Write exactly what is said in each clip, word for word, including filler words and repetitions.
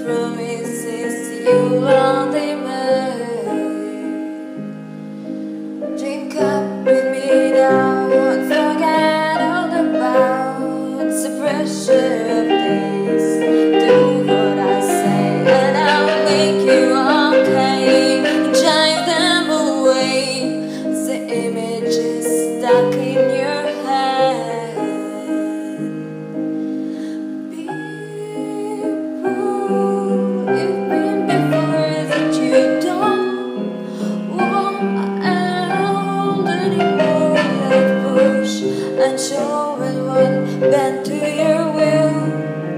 promises you only made. Drink up with me now, forget all about the pressure of this. Do what I say and I'll make you okay. Drive them away, the images stuck in your head. People you've been before that you don't want anymore. That push and show and one bend to your will.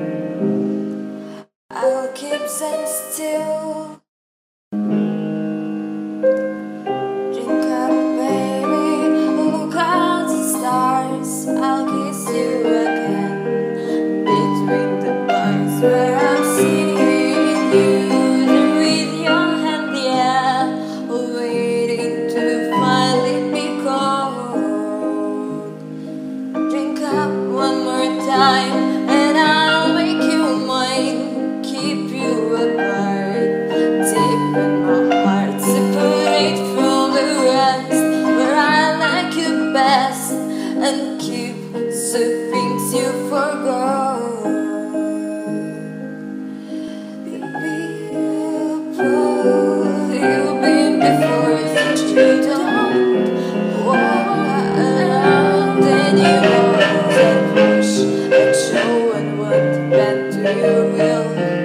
I'll keep them still. Drink up, baby, look at the stars. I'll kiss you again between the points where I'm seeing you with your hand, yeah, waiting to finally be cold. Drink up one more time and I'll make you mine, keep you apart, deep in my heart, separate from the rest, where I like you best, and keep the things you forgot. People you've been before that you don't want anymore. That push and show and what bend to your will.